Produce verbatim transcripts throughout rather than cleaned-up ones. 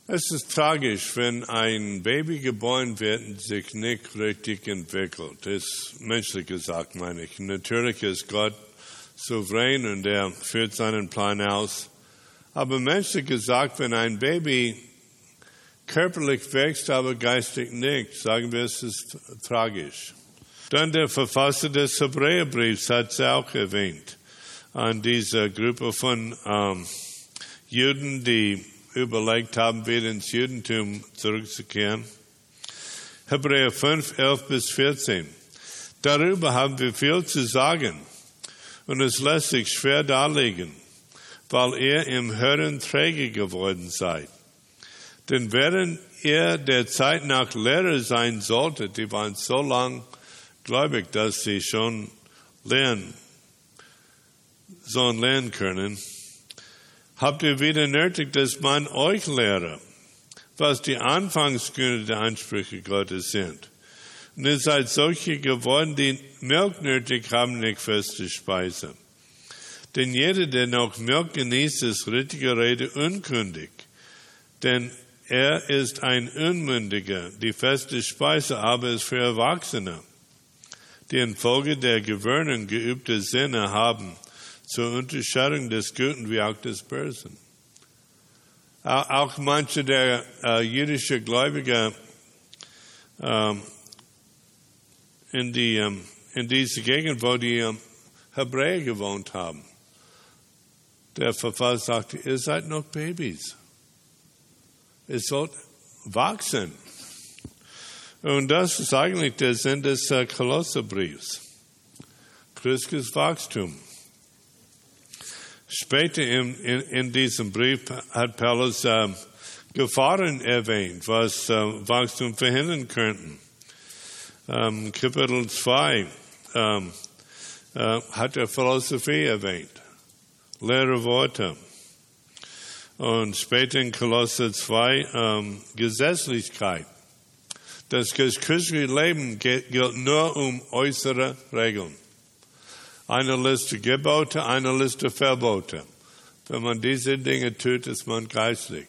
Es ist tragisch, wenn ein Baby geboren wird und sich nicht richtig entwickelt. Das ist menschlich gesagt, meine ich. Natürlich ist Gott souverän und er führt seinen Plan aus. Aber menschlich gesagt, wenn ein Baby körperlich wächst, aber geistig nicht, sagen wir, es ist tragisch. Dann der Verfasser des Hebräerbriefs hat es auch erwähnt, an dieser Gruppe von ähm, Juden, die überlegt haben, wieder ins Judentum zurückzukehren. Hebräer fünf, elf bis vierzehn. Darüber haben wir viel zu sagen und es lässt sich schwer darlegen, weil ihr im Hören träge geworden seid. Denn während ihr der Zeit nach Lehrer sein solltet, die waren so lang gläubig, dass sie schon lernen, sollen lernen können, habt ihr wieder nötig, dass man euch lehre, was die Anfangsgründe der Ansprüche Gottes sind. Und ihr seid solche geworden, die Milch nötig haben, nicht feste Speise. Denn jeder, der noch Milch genießt, ist richtige Rede unkundig. Denn er ist ein Unmündiger. Die feste Speise aber ist für Erwachsene, die infolge der Gewöhnung geübte Sinne haben, zur Unterscheidung des Guten wie auch des Bösen. Auch manche der äh, jüdischen Gläubiger ähm, in, die, ähm, in dieser Gegend, wo die ähm, Hebräer gewohnt haben. Der Verfasser sagte, ihr seid noch Babys. Ihr sollt wachsen. Und das ist eigentlich der Sinn des äh, Kolosserbriefs. Christliches Wachstum. Später in, in, in diesem Brief hat Paulus äh, Gefahren erwähnt, was äh, Wachstum verhindern könnten. Ähm, Kapitel zwei ähm, äh, hat er Philosophie erwähnt, leere Worte. Und später in Kolosser zwei ähm, Gesetzlichkeit. Das christliche Leben gilt nur um äußere Regeln. Eine Liste Gebote, eine Liste Verbote. Wenn man diese Dinge tut, ist man geistlich.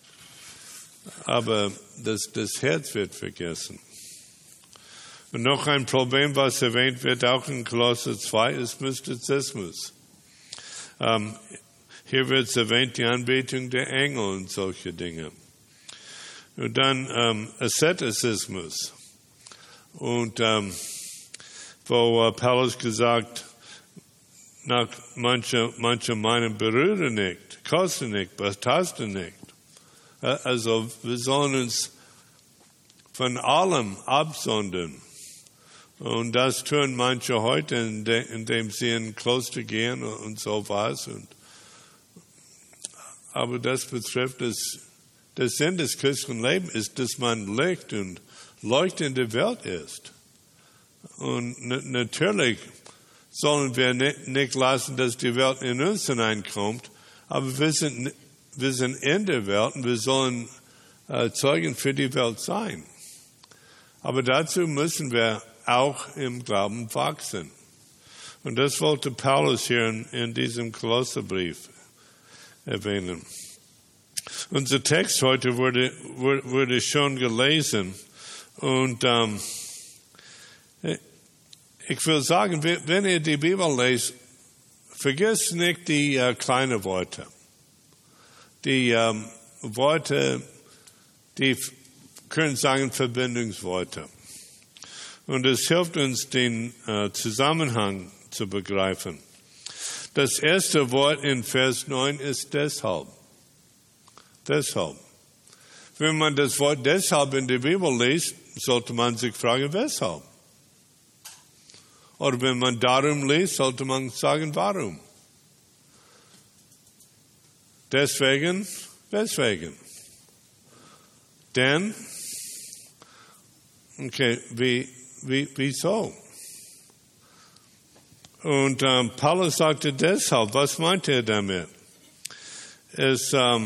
Aber das, das Herz wird vergessen. Und noch ein Problem, was erwähnt wird, auch in Kolosser zwei, ist Mystizismus. Ähm, hier wird es erwähnt, die Anbetung der Engel und solche Dinge. Und dann ähm, Ascetizismus. Und ähm, wo äh, Paulus gesagt, nach manche, manche meinen, berühre nicht, koste nicht, betaste nicht. Also wir sollen uns von allem absondern. Und das tun manche heute, indem sie in ein Kloster gehen und so was. Und, aber das betrifft das, der Sinn des christlichen Lebens ist, dass man Licht und Leuchte in der Welt ist. Und n- natürlich sollen wir nicht lassen, dass die Welt in uns hineinkommt, aber wir sind, wir sind in der Welt und wir sollen äh, Zeugen für die Welt sein. Aber dazu müssen wir auch im Glauben wachsen. Und das wollte Paulus hier in, in diesem Kolosserbrief erwähnen. Unser Text heute wurde, wurde schon gelesen und ähm, ich will sagen, wenn ihr die Bibel lest, vergesst nicht die äh, kleinen Worte. Die ähm, Worte, die können sagen Verbindungsworte. Und es hilft uns, den äh, Zusammenhang zu begreifen. Das erste Wort in Vers neun ist deshalb. Deshalb. Wenn man das Wort deshalb in der Bibel liest, sollte man sich fragen, weshalb? Oder wenn man darum liest, sollte man sagen, warum? Deswegen, weswegen? Denn, okay, wie, wie, wieso? Und ähm, Paulus sagte deshalb, was meinte er damit? Es, ähm,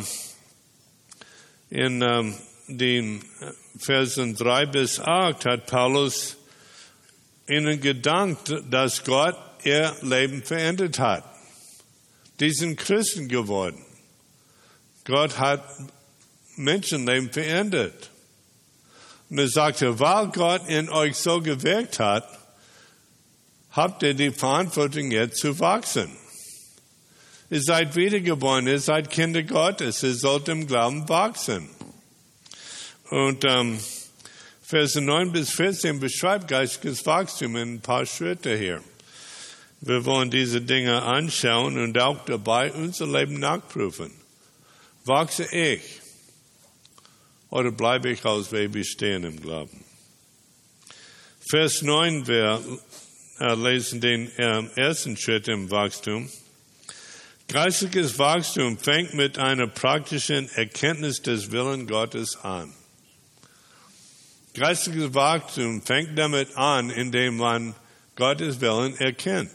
in ähm, den Versen drei bis acht hat Paulus ihnen gedankt, dass Gott ihr Leben verändert hat. Die sind Christen geworden. Gott hat Menschenleben verändert. Und er sagte, weil Gott in euch so gewirkt hat, habt ihr die Verantwortung jetzt zu wachsen. Ihr seid wiedergeboren, ihr seid Kinder Gottes, ihr sollt im Glauben wachsen. Und ähm, Verse neun bis vierzehn beschreibt geistiges Wachstum in ein paar Schritte hier. Wir wollen diese Dinge anschauen und auch dabei unser Leben nachprüfen. Wachse ich oder bleibe ich als Baby stehen im Glauben? Vers neun, wir äh, lesen den äh, ersten Schritt im Wachstum. Geistiges Wachstum fängt mit einer praktischen Erkenntnis des Willens Gottes an. Geistiges Wachstum fängt damit an, indem man Gottes Willen erkennt.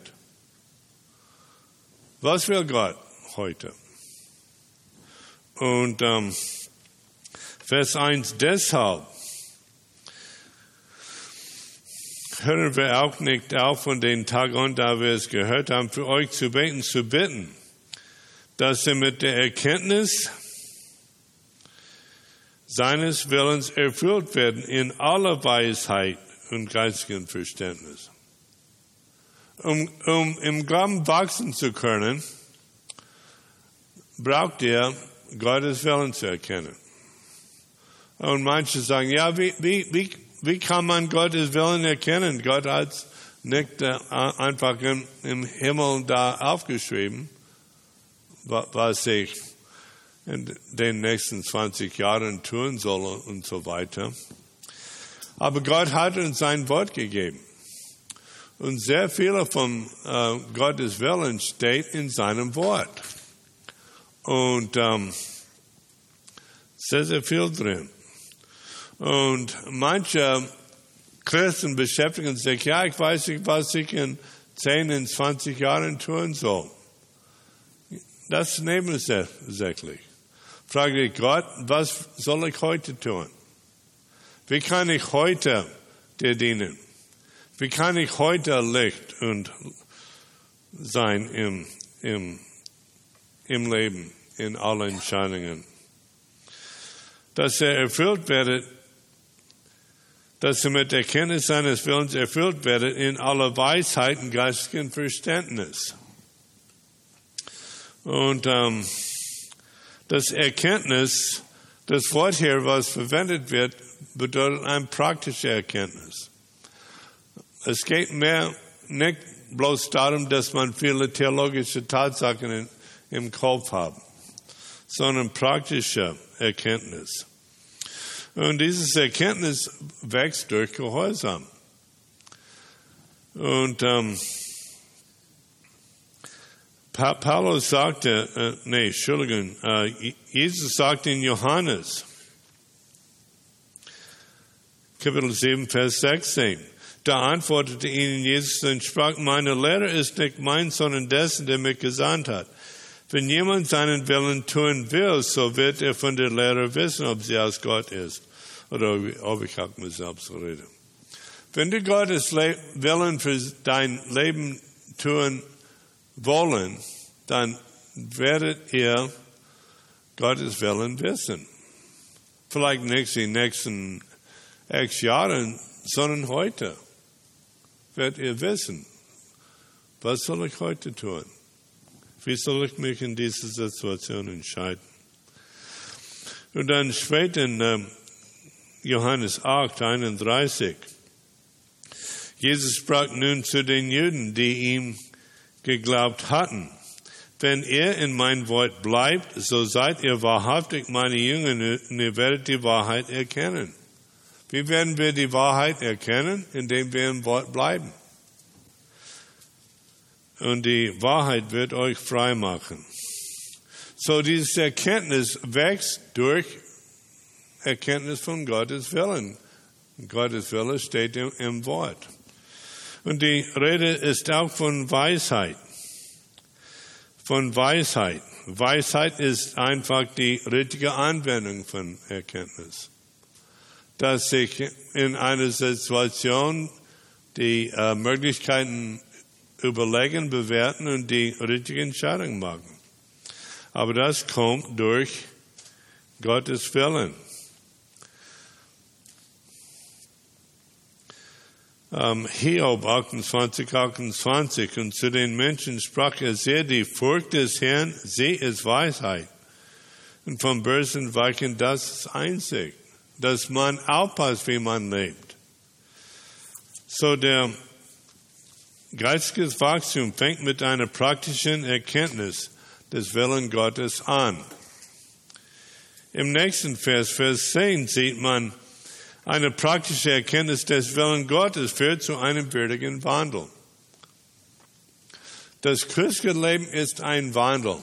Was will Gott heute? Und ähm, Vers eins, deshalb hören wir auch nicht auf von den Tagen, da wir es gehört haben, für euch zu beten, zu bitten, dass ihr mit der Erkenntnis seines Willens erfüllt werden in aller Weisheit und geistigem Verständnis. Um, um im Glauben wachsen zu können, braucht ihr Gottes Willen zu erkennen. Und manche sagen, ja, wie, wie, wie, wie kann man Gottes Willen erkennen? Gott hat es nicht äh, einfach im, im Himmel da aufgeschrieben, was ich in den nächsten zwanzig Jahren tun soll und so weiter. Aber Gott hat uns sein Wort gegeben. Und sehr viel von äh, Gottes Willen steht in seinem Wort. Und ähm, sehr, sehr viel drin. Und manche Christen beschäftigen sich, ja, ich weiß nicht, was ich in zehn, in zwanzig Jahren tun soll. Das ist nebensächlich. Frage ich Gott, was soll ich heute tun? Wie kann ich heute dir dienen? Wie kann ich heute Licht und sein im, im, im Leben, in allen Entscheidungen? Dass er erfüllt werde, dass er mit der Kenntnis seines Willens erfüllt werde in aller Weisheit und geistigen Verständnis. Und ähm, das Erkenntnis, das Wort hier, was verwendet wird, bedeutet eine praktische Erkenntnis. Es geht mehr nicht bloß darum, dass man viele theologische Tatsachen in, im Kopf hat, sondern praktische Erkenntnis. Und dieses Erkenntnis wächst durch Gehorsam. Und ähm, pa- Paulus sagte, äh, nee, Entschuldigung, äh, Jesus sagte in Johannes, Kapitel sieben, Vers sechzehn, da antwortete ihnen Jesus und sprach, meine Lehre ist nicht mein, sondern dessen, der mich gesandt hat. Wenn jemand seinen Willen tun will, so wird er von der Lehre wissen, ob sie aus Gott ist oder ob ich auch mir selbst rede. Wenn du Gottes Le- Willen für dein Leben tun wollen, dann werdet ihr Gottes Willen wissen. Vielleicht nicht in den nächsten x Jahren, sondern heute werdet ihr wissen, was soll ich heute tun? Wie soll ich mich in dieser Situation entscheiden? Und dann später in äh, Johannes acht, einunddreißig. Jesus sprach nun zu den Juden, die ihm geglaubt hatten. Wenn ihr in mein Wort bleibt, so seid ihr wahrhaftig meine Jünger und ihr werdet die Wahrheit erkennen. Wie werden wir die Wahrheit erkennen? Indem wir im Wort bleiben. Und die Wahrheit wird euch frei machen. So diese Erkenntnis wächst durch Erkenntnis von Gottes Willen. Gottes Wille steht im, im Wort. Und die Rede ist auch von Weisheit. Von Weisheit. Weisheit ist einfach die richtige Anwendung von Erkenntnis. Dass sich in einer Situation die äh, Möglichkeiten überlegen, bewerten und die richtige Entscheidung machen. Aber das kommt durch Gottes Willen. Um, Hiob achtundzwanzig, achtundzwanzig, und zu den Menschen sprach er sehr, die Furcht des Herrn, sie ist Weisheit. Und vom Bösen weichen das ist einzig, dass man aufpasst, wie man lebt. So der geistiges Wachstum fängt mit einer praktischen Erkenntnis des Willen Gottes an. Im nächsten Vers, Vers zehn, sieht man, eine praktische Erkenntnis des Willens Gottes führt zu einem würdigen Wandel. Das christliche Leben ist ein Wandel.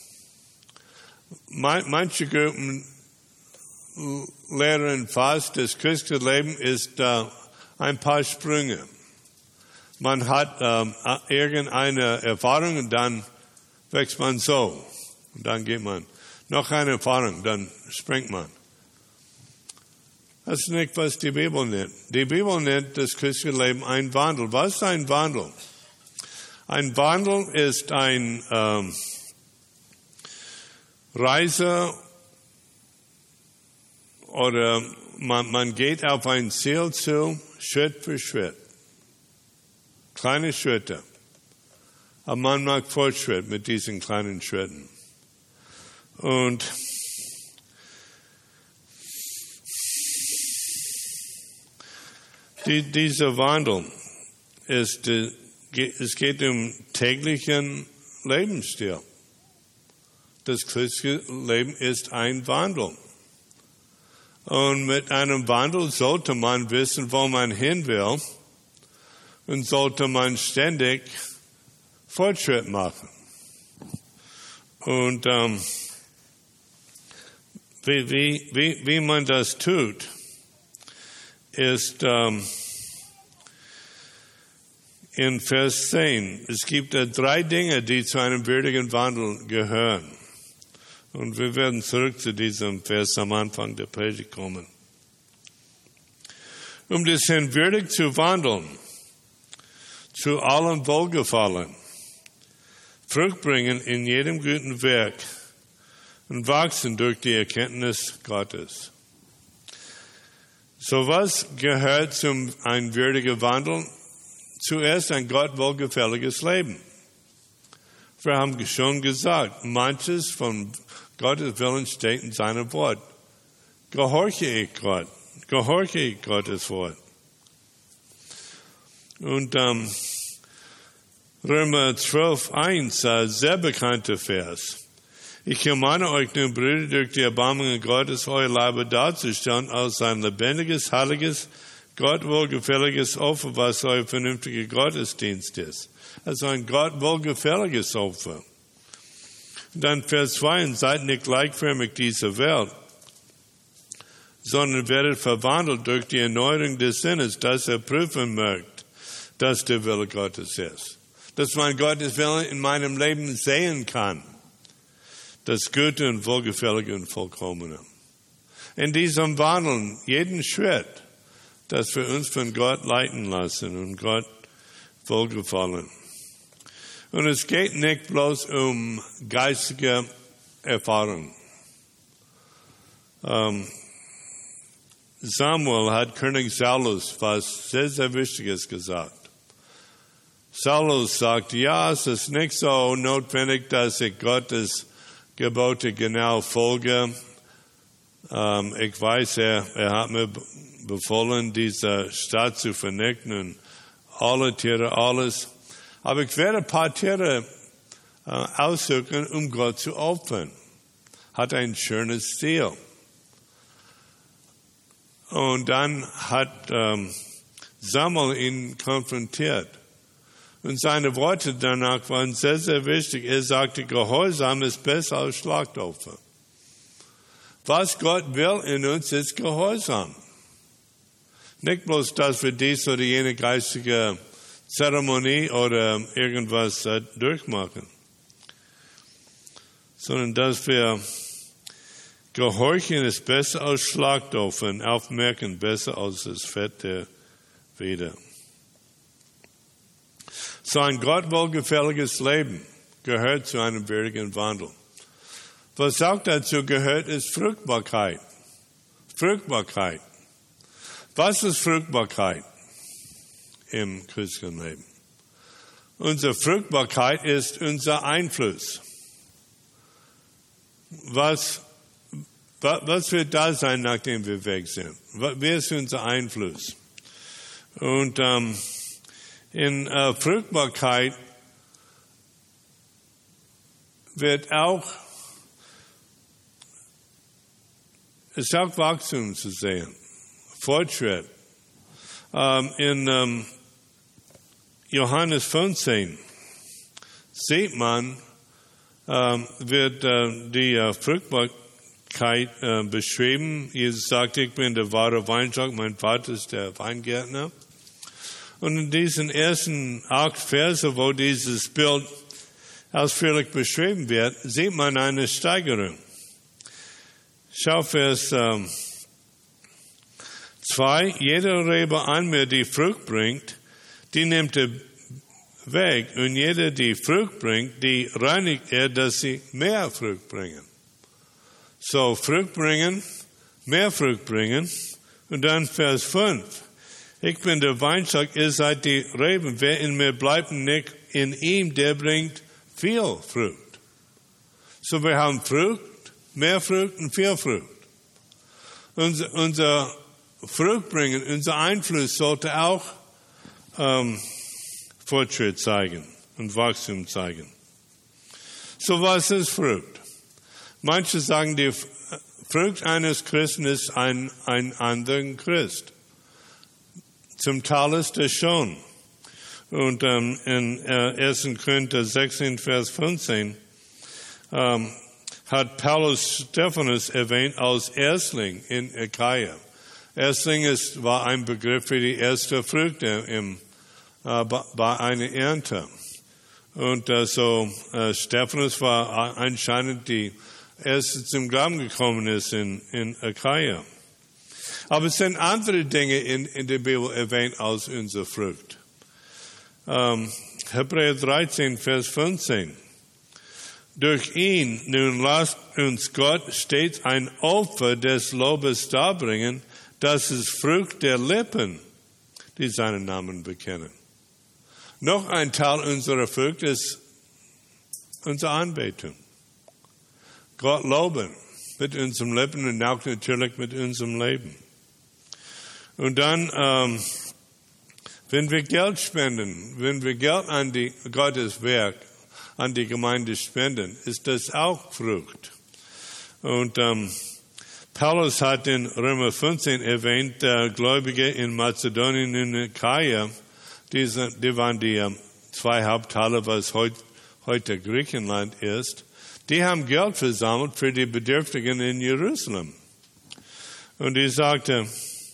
Manche Gruppen lehren fast, das christliche Leben ist äh, ein paar Sprünge. Man hat ähm, irgendeine Erfahrung und dann wächst man so. Und dann geht man. Noch eine Erfahrung, dann springt man. Das ist nicht, was die Bibel nennt. Die Bibel nennt das christliche Leben ein Wandel. Was ist ein Wandel? Ein Wandel ist ein ähm, Reise oder man, man geht auf ein Ziel zu, Schritt für Schritt. Kleine Schritte. Aber man macht Fortschritt mit diesen kleinen Schritten. Und Die, dieser Wandel ist, äh, es geht um täglichen Lebensstil. Das christliche Leben ist ein Wandel. Und mit einem Wandel sollte man wissen, wo man hin will, und sollte man ständig Fortschritt machen. Und ähm, wie, wie, wie, wie man das tut, ist ähm, in Vers zehn. Es gibt äh, drei Dinge, die zu einem würdigen Wandel gehören. Und wir werden zurück zu diesem Vers am Anfang der Predigt kommen. Um das Herrn würdig zu wandeln, zu allem Wohlgefallen, Frucht bringen in jedem guten Werk und wachsen durch die Erkenntnis Gottes. So was gehört zum ein würdiger Wandel? Zuerst ein Gott wohlgefälliges Leben. Wir haben schon gesagt, manches von Gottes Willen steht in seinem Wort. Gehorche ich Gott, gehorche ich Gottes Wort. Und ähm, Römer zwölf, eins, äh, sehr bekannter Vers. Ich ermahne euch nun, Brüder, durch die Erbarmungen Gottes, euer Leibe darzustellen als ein lebendiges, heiliges, Gott wohlgefälliges Opfer, was euer vernünftiger Gottesdienst ist. Also ein Gott wohlgefälliges Opfer. Dann Vers zwei, und seid nicht gleichförmig dieser Welt, sondern werdet verwandelt durch die Erneuerung des Sinnes, dass ihr prüfen mögt, dass der Wille Gottes ist. Dass man Gottes Willen in meinem Leben sehen kann. Das Gute und Wohlgefällige und Vollkommene. In diesem Wandeln, jeden Schritt, dass wir uns von Gott leiten lassen und Gott wohlgefallen. Und es geht nicht bloß um geistige Erfahrung. Ähm, Samuel hat König Saulus was sehr, sehr Wichtiges gesagt. Saulus sagt, ja, es ist nicht so notwendig, dass ich Gottes Gebote genau folge. Ähm, ich weiß, er, er hat mir befohlen, diese Stadt zu vernichten und alle Tiere, alles. Aber ich werde ein paar Tiere äh, aussuchen, um Gott zu opfern. Hat ein schönes Ziel. Und dann hat ähm, Samuel ihn konfrontiert. Und seine Worte danach waren sehr, sehr wichtig. Er sagte, Gehorsam ist besser als Schlachtopfer. Was Gott will in uns ist Gehorsam. Nicht bloß, dass wir dies oder jene geistige Zeremonie oder irgendwas äh, durchmachen, sondern dass wir gehorchen ist besser als Schlachtopfer und aufmerken besser als das Fett der Feder. So ein Gott wohlgefälliges Leben gehört zu einem würdigen Wandel. Was auch dazu gehört, ist Fruchtbarkeit. Fruchtbarkeit. Was ist Fruchtbarkeit im Christenleben? Unsere Fruchtbarkeit ist unser Einfluss. Was, was wird da sein, nachdem wir weg sind? Wer ist unser Einfluss? Und ähm, in äh, Fruchtbarkeit wird auch, ist auch Wachstum zu sehen, Fortschritt. Ähm, in ähm, Johannes fünfzehn sieht man, ähm, wird äh, die äh, Fruchtbarkeit äh, beschrieben. Jesus sagt, ich bin der wahre Weinstock, mein Vater ist der Weingärtner. Und in diesen ersten acht Verse, wo dieses Bild ausführlich beschrieben wird, sieht man eine Steigerung. Schau Vers ähm, zwei. Jede Rebe an mir, die Frucht bringt, die nimmt er weg. Und jede, die Frucht bringt, die reinigt er, dass sie mehr Frucht bringen. So, Frucht bringen, mehr Frucht bringen. Und dann Vers fünf. Ich bin der Weinstock, ihr seid die Reben. Wer in mir bleibt und nicht in ihm, der bringt viel Frucht. So, wir haben Frucht, mehr Frucht und viel Frucht. Unser, unser Frucht bringen, unser Einfluss sollte auch ähm, Fortschritt zeigen und Wachstum zeigen. So, was ist Frucht? Manche sagen, die Frucht eines Christen ist ein, ein anderer Christ. Zum Teil ist das schon. Und ähm, in äh, ersten Korinther sechzehn, Vers fünfzehn ähm, hat Paulus Stephanus erwähnt als Erstling in Achaia. Erstling ist, war ein Begriff für die erste Frucht im, äh, bei einer Ernte. Und äh, so äh, Stephanus war anscheinend die erste zum Glauben gekommen ist in, in Achaia. Aber es sind andere Dinge in, in der Bibel erwähnt als unsere Frucht. Ähm, Hebräer dreizehn, Vers fünfzehn. Durch ihn nun lasst uns Gott stets ein Opfer des Lobes darbringen, das ist Frucht der Lippen, die seinen Namen bekennen. Noch ein Teil unserer Frucht ist unsere Anbetung. Gott loben mit unseren Lippen und auch natürlich mit unserem Leben. Und dann, ähm, wenn wir Geld spenden, wenn wir Geld an die Gottes Werk, an die Gemeinde spenden, ist das auch Frucht. Und ähm, Paulus hat in Römer fünfzehn erwähnt, der Gläubige in Mazedonien und Achaia, die, die waren die ähm, zwei Hauptteile, was heut, heute Griechenland ist, die haben Geld versammelt für die Bedürftigen in Jerusalem. Und die sagte,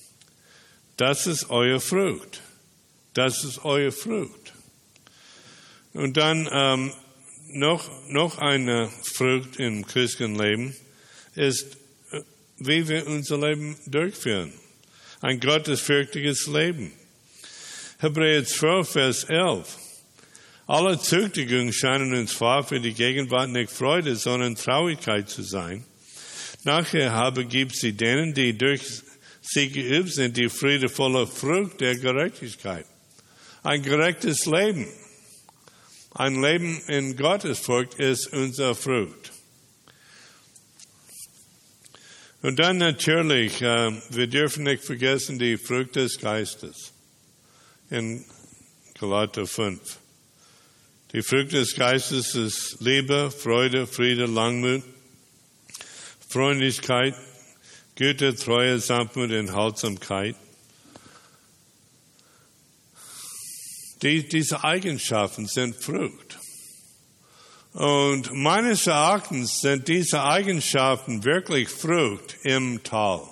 das ist euer Frucht. Das ist euer Frucht. Und dann ähm, noch, noch eine Frucht im Christenleben ist, wie wir unser Leben durchführen. Ein gottesfürchtiges Leben. Hebräer zwölf, Vers elf. Alle Züchtigungen scheinen uns zwar für die Gegenwart nicht Freude, sondern Traurigkeit zu sein. Nachher aber gibt sie denen, die durch sie geübt sind, die friedevolle Frucht der Gerechtigkeit. Ein gerechtes Leben. Ein Leben in Gottesfurcht ist unsere Frucht. Und dann natürlich, äh, wir dürfen nicht vergessen die Frucht des Geistes. In Galater fünf. Die Frucht des Geistes ist Liebe, Freude, Friede, Langmut, Freundlichkeit, Güte, Treue, Sanftmut, Enthaltsamkeit. Die, diese Eigenschaften sind Frucht. Und meines Erachtens sind diese Eigenschaften wirklich Frucht im Tal.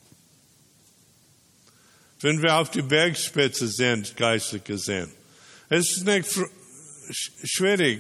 Wenn wir auf die Bergspitze sind, geistlich gesehen, es ist nicht fr- schwierig,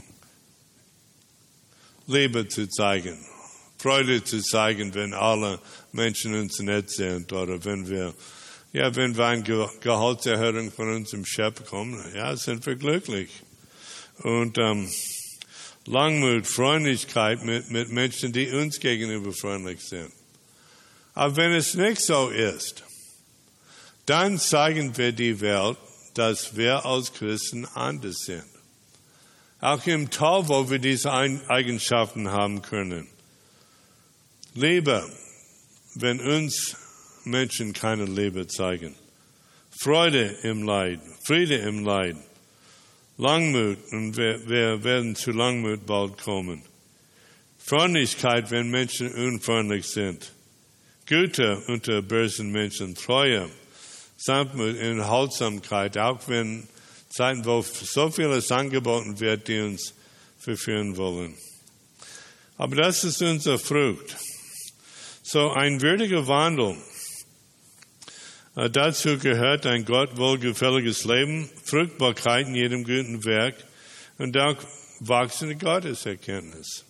Liebe zu zeigen, Freude zu zeigen, wenn alle Menschen uns nett sind, oder wenn wir, ja, wenn wir eine Ge- Gehaltserhöhung von unserem Chef bekommen, ja, sind wir glücklich. Und ähm, Langmut, Freundlichkeit mit, mit Menschen, die uns gegenüber freundlich sind. Aber wenn es nicht so ist, dann zeigen wir die Welt, dass wir als Christen anders sind. Auch im Tal, wo wir diese Eigenschaften haben können. Liebe, wenn uns Menschen keine Liebe zeigen. Freude im Leid, Friede im Leid. Langmut, und wir, wir werden zu Langmut bald kommen. Freundlichkeit, wenn Menschen unfreundlich sind. Güte unter bösen Menschen. Treue, Sanftmut, Enthaltsamkeit, auch wenn Zeiten, wo so vieles angeboten wird, die uns verführen wollen. Aber das ist unsere Frucht. So ein würdiger Wandel. Äh, dazu gehört ein Gott wohlgefälliges Leben, Fruchtbarkeit in jedem guten Werk und auch wachsende Gotteserkenntnis.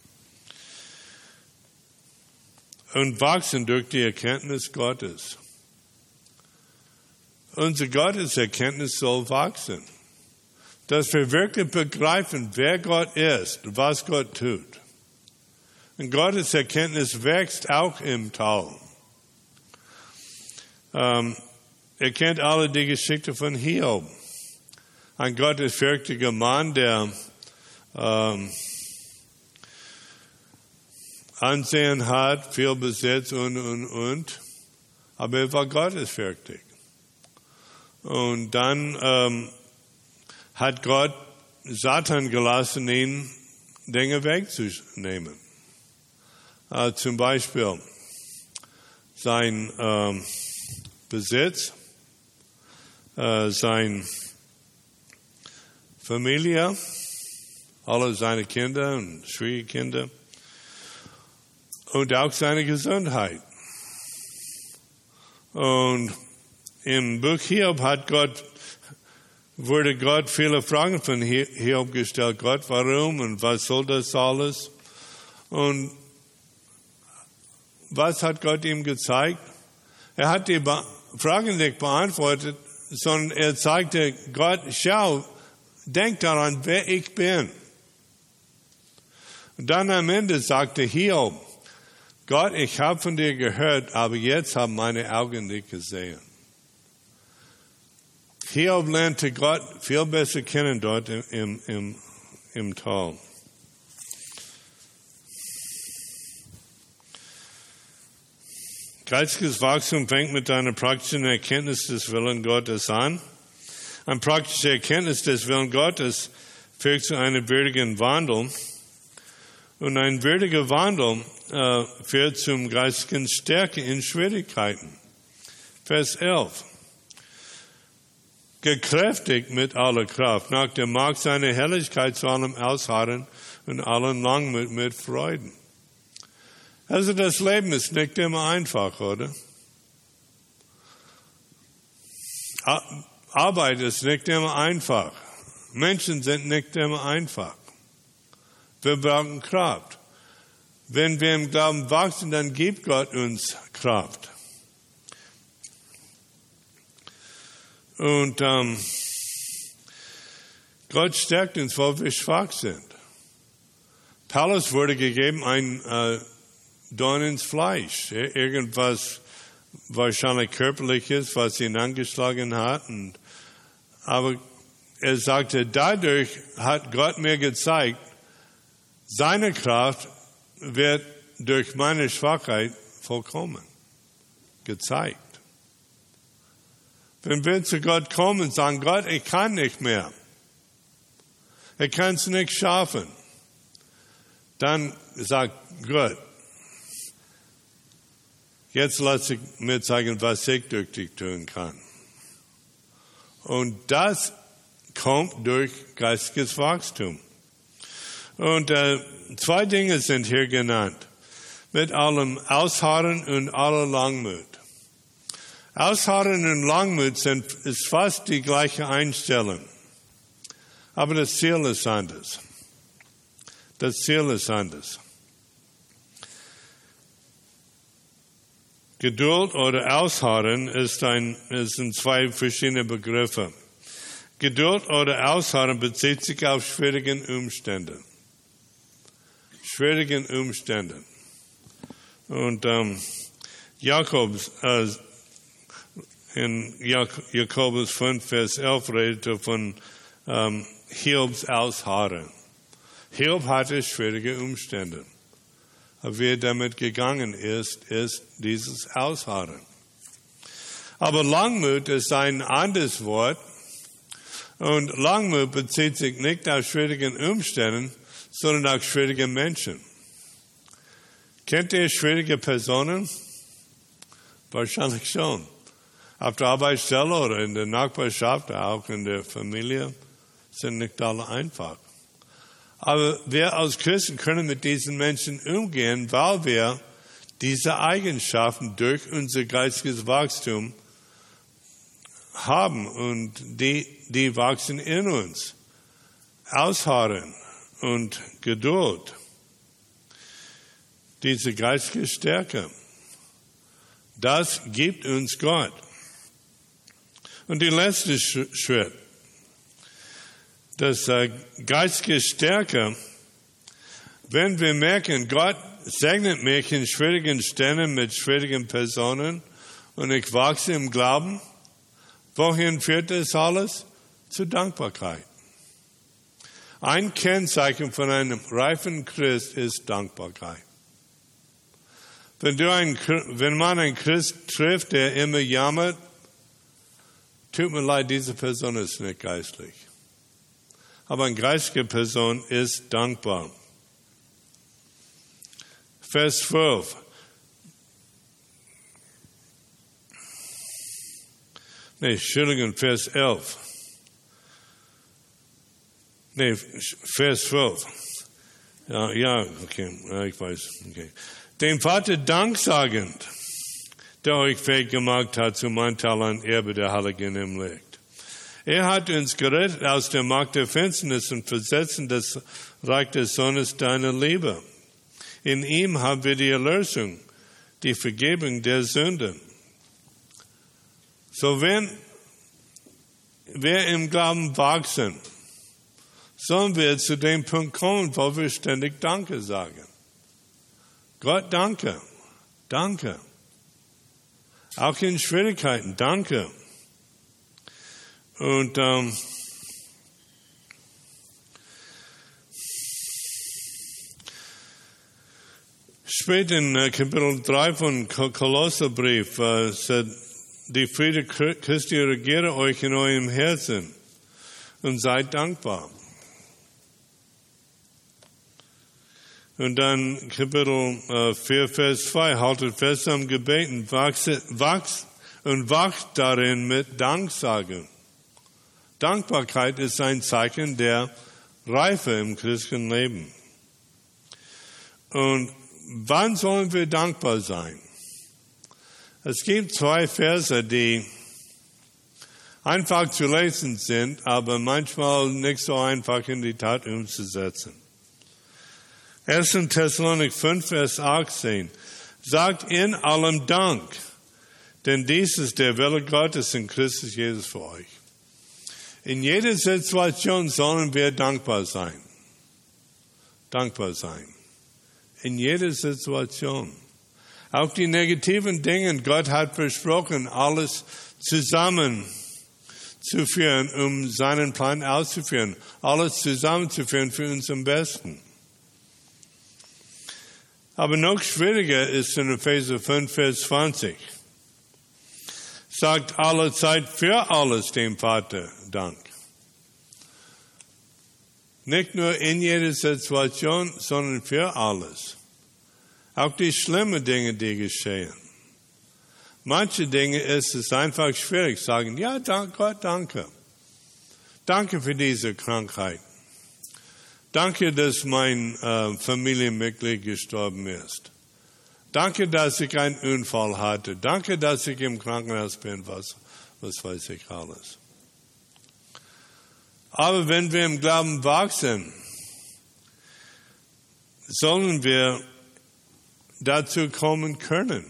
Und wachsen durch die Erkenntnis Gottes. Unsere Gotteserkenntnis soll wachsen. Dass wir wirklich begreifen, wer Gott ist und was Gott tut. Und Gotteserkenntnis wächst auch im Tal. Ähm, ihr kennt alle die Geschichte von Hiob. Ein gottesfürchtiger Mann, der ähm, Ansehen hat, viel Besitz und, und, und. Aber er war gottesfürchtig. Und dann ähm, hat Gott Satan gelassen, ihn Dinge wegzunehmen. Äh, zum Beispiel sein ähm, Besitz, äh, seine Familie, alle seine Kinder und Schwiegerkinder und auch seine Gesundheit. Und im Buch Hiob hat Gott, wurde Gott viele Fragen von Hiob gestellt. Gott, warum und was soll das alles? Und was hat Gott ihm gezeigt? Er hat die Fragen nicht beantwortet, sondern er zeigte Gott, schau, denk daran, wer ich bin. Und dann am Ende sagte Hiob, Gott, ich habe von dir gehört, aber jetzt haben meine Augen dich gesehen. Hiob lernte Gott viel besser kennen dort im, im, im Tal. Geistiges Wachstum fängt mit einer praktischen Erkenntnis des Willens Gottes an. Eine praktische Erkenntnis des Willens Gottes führt zu einem würdigen Wandel. Und ein würdiger Wandel äh, führt zum geistigen Stärke in Schwierigkeiten. Vers elf. Gekräftigt mit aller Kraft, nach der Macht seiner Herrlichkeit zu allem Ausharren und allen Langmut mit Freuden. Also das Leben ist nicht immer einfach, oder? Arbeit ist nicht immer einfach. Menschen sind nicht immer einfach. Wir brauchen Kraft. Wenn wir im Glauben wachsen, dann gibt Gott uns Kraft. Und ähm, Gott stärkt uns, wo wir schwach sind. Paulus wurde gegeben ein äh, Dorn ins Fleisch. Irgendwas wahrscheinlich körperliches, was ihn angeschlagen hat. Und, aber er sagte, dadurch hat Gott mir gezeigt, seine Kraft wird durch meine Schwachheit vollkommen gezeigt. Wenn wir zu Gott kommen und sagen, Gott, ich kann nicht mehr. Ich kann es nicht schaffen. Dann sagt Gott, jetzt lass ich mir zeigen, was ich durch dich tun kann. Und das kommt durch geistiges Wachstum. Und äh, zwei Dinge sind hier genannt. Mit allem Ausharren und aller Langmut. Ausharren und Langmut sind, ist fast die gleiche Einstellung. Aber das Ziel ist anders. Das Ziel ist anders. Geduld oder Ausharren ist ein, ist ein zwei verschiedene Begriffe. Geduld oder Ausharren bezieht sich auf schwierige Umstände. schwierigen Umständen. Und ähm, Jakobus, äh, in Jak- Jakobus fünf, Vers elf redete von ähm, Hiobs Ausharren. Hiob hatte schwierige Umstände. Aber wie er damit gegangen ist, ist dieses Ausharren. Aber Langmut ist ein anderes Wort. Und Langmut bezieht sich nicht auf schwierigen Umständen, sondern auf schwierige Menschen. Kennt ihr schwierige Personen? Wahrscheinlich schon. Auf der Arbeitsstelle oder in der Nachbarschaft, auch in der Familie, sind nicht alle einfach. Aber wir als Christen können mit diesen Menschen umgehen, weil wir diese Eigenschaften durch unser geistiges Wachstum haben und die, die wachsen in uns. Ausharren und Geduld. Diese geistige Stärke. Das gibt uns Gott. Und der letzte Schritt. Das äh, geistige Stärke, wenn wir merken, Gott segnet mich in schwierigen Ständen mit schwierigen Personen und ich wachse im Glauben, wohin führt das alles? Zur Dankbarkeit. Ein Kennzeichen von einem reifen Christ ist Dankbarkeit. Wenn, du ein, wenn man einen Christ trifft, der immer jammert, tut mir leid, diese Person ist nicht geistlich. Aber eine geistige Person ist dankbar. Vers zwölf. Nee, Entschuldigung, Vers elf. Nee, Vers zwölf. Ja, ja, okay, ja, ich weiß, okay. Dem Vater danksagend, der euch fähig gemacht hat zum Anteil an Erbe der Heiligen im Licht. Er hat uns gerettet aus der Macht der Finsternis und versetzt in das Reich des Sohnes deiner Liebe. In ihm haben wir die Erlösung, die Vergebung der Sünden. So wenn wir im Glauben wachsen, sollen wir zu dem Punkt kommen, wo wir ständig Danke sagen. Gott, danke, danke. Auch in Schwierigkeiten, danke. Und ähm, später in äh, Kapitel drei von Kolosserbrief äh, sagt, die Friede Christi regiere euch in eurem Herzen und seid dankbar. Und dann Kapitel äh, vier, Vers zwei, haltet fest am Gebeten, wachse, wachs und wacht darin mit Danksagen. Dankbarkeit ist ein Zeichen der Reife im christlichen Leben. Und wann sollen wir dankbar sein? Es gibt zwei Verse, die einfach zu lesen sind, aber manchmal nicht so einfach in die Tat umzusetzen. erster Thessalonicher fünf, Vers achtzehn. Sagt in allem Dank, denn dies ist der Wille Gottes in Christus Jesus für euch. In jeder Situation sollen wir dankbar sein. Dankbar sein. In jeder Situation. Auch die negativen Dinge, Gott hat versprochen, alles zusammenzuführen, um seinen Plan auszuführen. Alles zusammenzuführen für uns am besten. Aber noch schwieriger ist in Epheser fünf, Vers zwanzig. Sagt alle Zeit für alles dem Vater Dank. Nicht nur in jeder Situation, sondern für alles. Auch die schlimmen Dinge, die geschehen. Manche Dinge ist es einfach schwierig, sagen, ja, dank Gott, danke. Danke für diese Krankheit. Danke, dass mein äh, Familienmitglied gestorben ist. Danke, dass ich einen Unfall hatte. Danke, dass ich im Krankenhaus bin, was, was weiß ich alles. Aber wenn wir im Glauben wachsen, sollen wir dazu kommen können.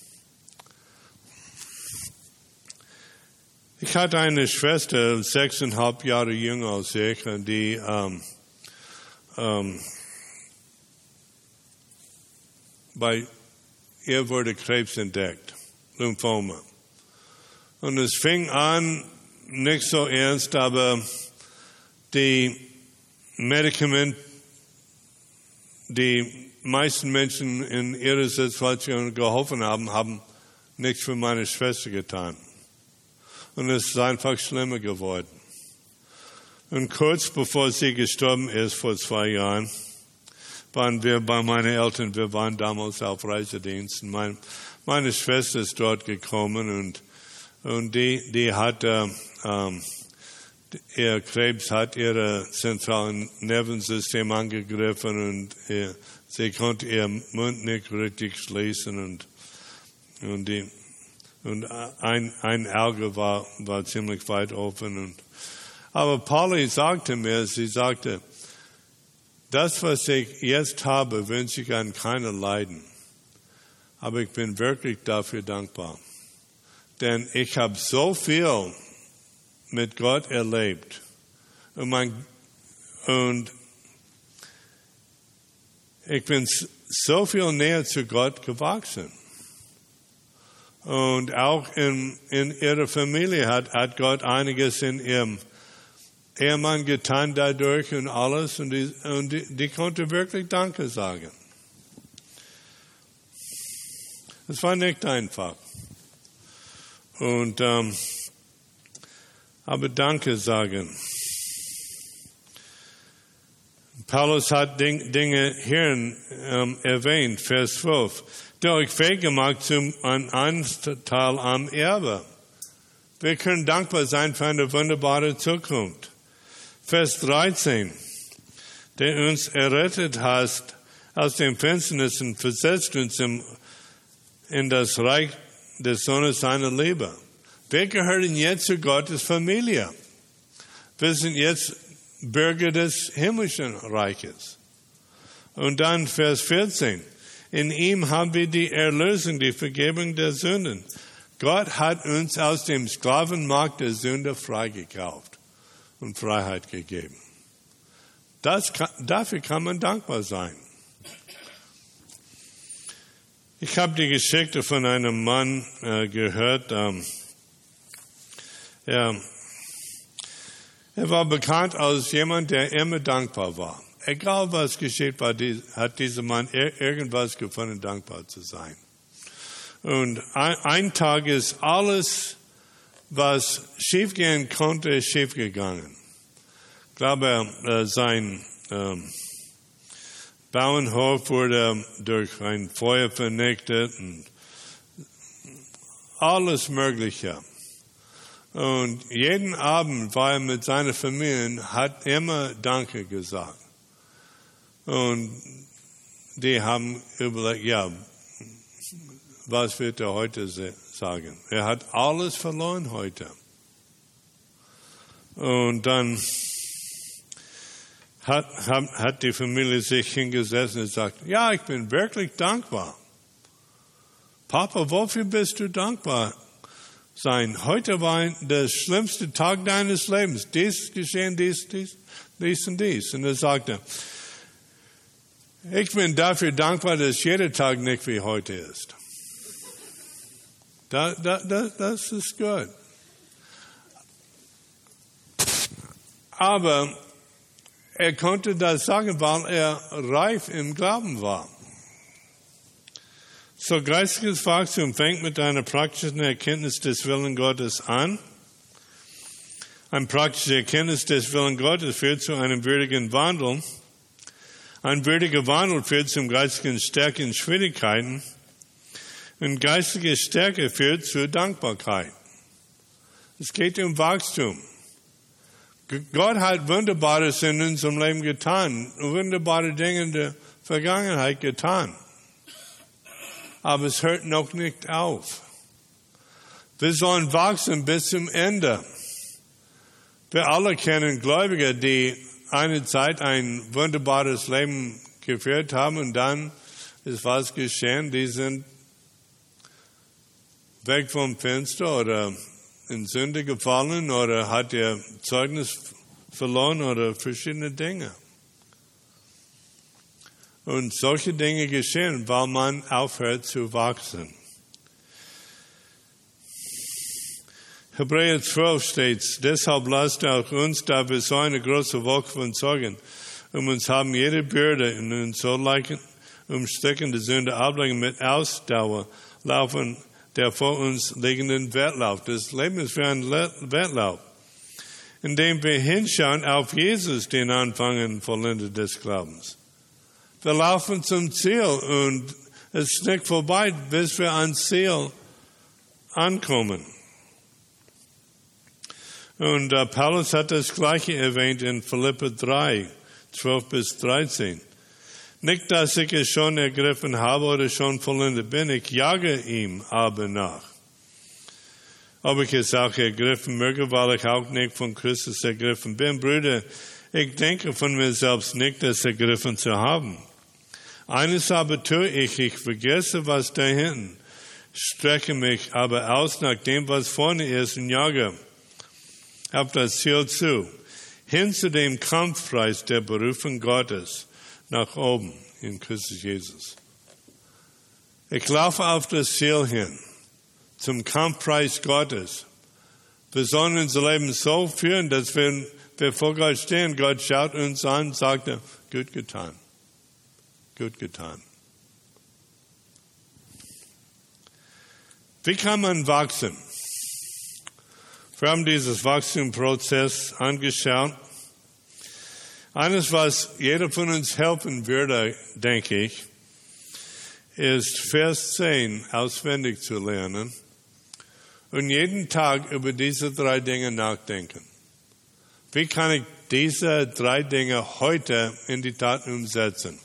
Ich hatte eine Schwester, sechseinhalb Jahre jünger als ich, die ähm, ähm, bei ihr wurde Krebs entdeckt, Lymphoma. Und es fing an, nicht so ernst, aber die Medikamente, die meisten Menschen in ihrer Situation geholfen haben, haben nichts für meine Schwester getan. Und es ist einfach schlimmer geworden. Und kurz bevor sie gestorben ist, vor zwei Jahren, waren wir bei meinen Eltern, wir waren damals auf Reisedienst. Und mein, meine Schwester ist dort gekommen und, und die, die hatte, ähm, ihr Krebs hat ihr zentralen Nervensystem angegriffen und ihr, sie konnte ihren Mund nicht richtig schließen und, und, die, und ein, ein Auge war, war ziemlich weit offen. Und, aber Polly sagte mir, sie sagte, das, was ich jetzt habe, wünsche ich an keiner leiden. Aber ich bin wirklich dafür dankbar. Denn ich habe so viel mit Gott erlebt. Und, mein, und ich bin so viel näher zu Gott gewachsen. Und auch in, in ihrer Familie hat, hat Gott einiges in ihrem Ehemann getan dadurch und alles. Und die, und die, die konnte wirklich Danke sagen. Es war nicht einfach. Und, ähm, aber Danke sagen. Paulus hat Dinge hier ähm, erwähnt, Vers zwölf. Der euch fähig gemacht zum Anteil am Erbe. Wir können dankbar sein für eine wunderbare Zukunft. Vers dreizehn. Der uns errettet hast aus den Finsternis und versetzt uns im, in das Reich des Sohnes seiner Liebe. Wir gehören jetzt zu Gottes Familie. Wir sind jetzt Bürger des himmlischen Reiches. Und dann Vers vierzehn. In ihm haben wir die Erlösung, die Vergebung der Sünden. Gott hat uns aus dem Sklavenmarkt der Sünde freigekauft und Freiheit gegeben. Das kann, dafür kann man dankbar sein. Ich habe die Geschichte von einem Mann äh, gehört. Ähm, er, er war bekannt als jemand, der immer dankbar war. Egal was geschieht, war die, hat dieser Mann ir- irgendwas gefunden, dankbar zu sein. Und ein, ein Tag ist alles, was schiefgehen konnte, schiefgegangen. Ich glaube, äh, sein ähm, Bauernhof wurde durch ein Feuer vernichtet und alles Mögliche. Und jeden Abend war er mit seiner Familie und hat immer Danke gesagt. Und die haben überlegt, ja, was wird er heute sagen? Er hat alles verloren heute. Und dann hat, hat, hat die Familie sich hingesessen und sagt, ja, ich bin wirklich dankbar. Papa, wofür bist du dankbar sein? Heute war der schlimmste Tag deines Lebens. Dies geschehen, dies, dies, dies und dies. Und er sagte, ich bin dafür dankbar, dass jeder Tag nicht wie heute ist. Da, da, da, das ist gut. Aber er konnte das sagen, weil er reif im Glauben war. So geistiges Wachstum fängt mit einer praktischen Erkenntnis des Willens Gottes an. Eine praktische Erkenntnis des Willens Gottes führt zu einem würdigen Wandel. Ein würdiger Wandel führt zum geistigen Stärke in Schwierigkeiten. Und geistige Stärke führt zur Dankbarkeit. Es geht um Wachstum. Gott hat Wunderbares in unserem Leben getan, wunderbare Dinge in der Vergangenheit getan. Aber es hört noch nicht auf. Wir sollen wachsen bis zum Ende. Wir alle kennen Gläubige, die eine Zeit ein wunderbares Leben geführt haben und dann ist was geschehen, die sind weg vom Fenster oder in Sünde gefallen oder hat ihr Zeugnis verloren oder verschiedene Dinge. Und solche Dinge geschehen, weil man aufhört zu wachsen. Hebräer zwölf steht, deshalb lasst auch uns, da wir so eine große Wolke von Zeugen um uns haben, jede Bürde und uns so leichen, umsteckende Sünde ablegen mit Ausdauer, laufen der vor uns liegenden Wettlauf. Das Leben ist wie ein Wettlauf, indem wir hinschauen auf Jesus, den Anfang und Vollender des Glaubens. Wir laufen zum Ziel und es ist nicht vorbei, bis wir ans Ziel ankommen. Und uh, Paulus hat das Gleiche erwähnt in Philipper drei, zwölf bis dreizehn. Nicht, dass ich es schon ergriffen habe oder schon vollendet bin, ich jage ihm aber nach. Ob ich es auch ergriffen möge, weil ich auch nicht von Christus ergriffen bin. Brüder, ich denke von mir selbst nicht, das ergriffen zu haben. Eines aber tue ich, ich vergesse, was da hinten, strecke mich aber aus nach dem, was vorne ist und jage auf das Ziel zu, hin zu dem Kampfpreis der Berufung Gottes nach oben in Christus Jesus. Ich laufe auf das Ziel hin, zum Kampfpreis Gottes. Wir sollen unser Leben so führen, dass wir, wir vor Gott stehen, Gott schaut uns an und sagt, gut getan, gut getan. Wie kann man wachsen? Wir haben dieses Wachstumsprozess angeschaut. Eines, was jeder von uns helfen würde, denke ich, ist Vers zehn auswendig zu lernen und jeden Tag über diese drei Dinge nachdenken. Wie kann ich diese drei Dinge heute in die Tat umsetzen?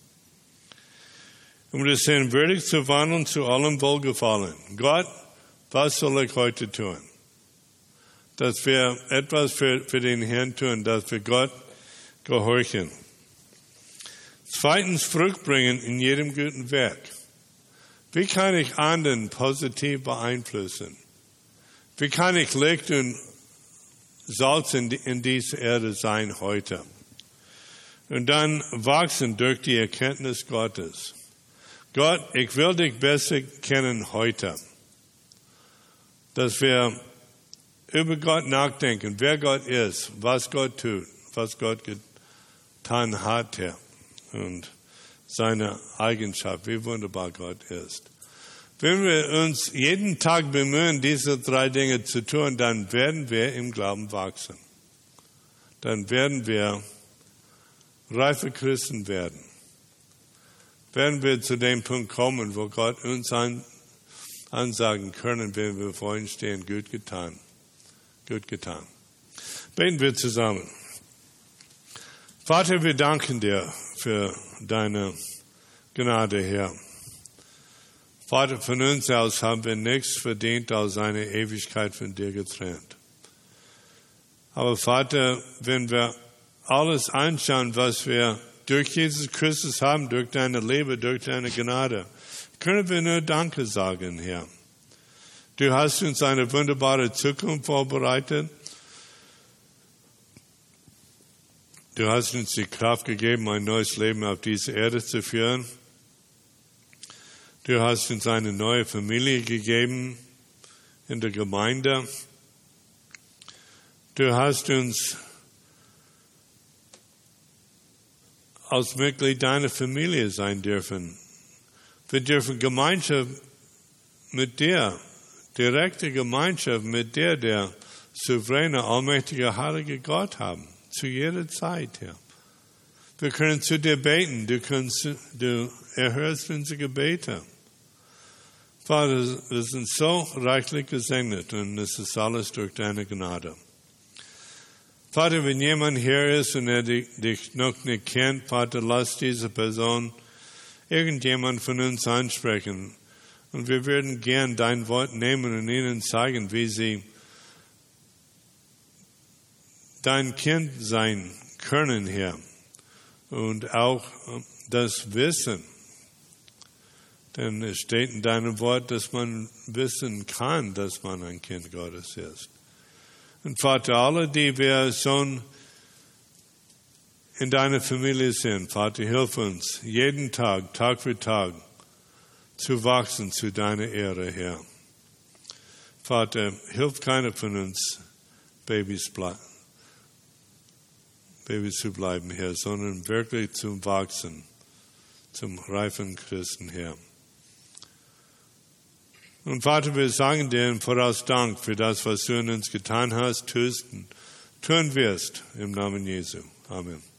Um das hin würdig zu wandeln, zu allem Wohlgefallen. Gott, was soll ich heute tun? Dass wir etwas für, für den Herrn tun, dass wir Gott gehorchen. Zweitens, Frucht bringen in jedem guten Werk. Wie kann ich anderen positiv beeinflussen? Wie kann ich Licht und Salz in, die, in dieser Erde sein heute? Und dann wachsen durch die Erkenntnis Gottes. Gott, ich will dich besser kennen heute. Dass wir über Gott nachdenken, wer Gott ist, was Gott tut, was Gott getan hat, Herr, und seine Eigenschaft, wie wunderbar Gott ist. Wenn wir uns jeden Tag bemühen, diese drei Dinge zu tun, dann werden wir im Glauben wachsen. Dann werden wir reife Christen werden. Werden wir zu dem Punkt kommen, wo Gott uns an, ansagen können, wenn wir vor ihm stehen, gut getan. Gut getan. Beten wir zusammen. Vater, wir danken dir für deine Gnade, Herr. Vater, von uns aus haben wir nichts verdient als eine Ewigkeit von dir getrennt. Aber Vater, wenn wir alles anschauen, was wir durch Jesus Christus haben, durch deine Liebe, durch deine Gnade, können wir nur Danke sagen, Herr. Du hast uns eine wunderbare Zukunft vorbereitet. Du hast uns die Kraft gegeben, ein neues Leben auf diese Erde zu führen. Du hast uns eine neue Familie gegeben in der Gemeinde. Du hast uns als Mitglied deiner Familie sein dürfen. Wir dürfen Gemeinschaft mit dir, direkte Gemeinschaft mit dir, der souveräne, allmächtige, heilige Gott haben. Zu jeder Zeit, Herr. Wir können zu dir beten. Du, kannst, du erhörst unsere Gebete. Vater, wir sind so reichlich gesegnet und es ist alles durch deine Gnade. Vater, wenn jemand hier ist und er dich noch nicht kennt, Vater, lass diese Person irgendjemand von uns ansprechen. Und wir würden gern dein Wort nehmen und ihnen zeigen, wie sie dein Kind sein können, Herr. Und auch das Wissen. Denn es steht in deinem Wort, dass man wissen kann, dass man ein Kind Gottes ist. Und Vater, alle, die wir schon in deiner Familie sind. Vater, hilf uns, jeden Tag, Tag für Tag, zu wachsen zu deiner Ehre, Herr. Vater, hilf keiner von uns, Babys, ble- Babys zu bleiben, Herr, sondern wirklich zum Wachsen, zum reifen Christen, Herr. Und Vater, wir sagen dir im Voraus Dank für das, was du in uns getan hast, tust und tun wirst, im Namen Jesu. Amen.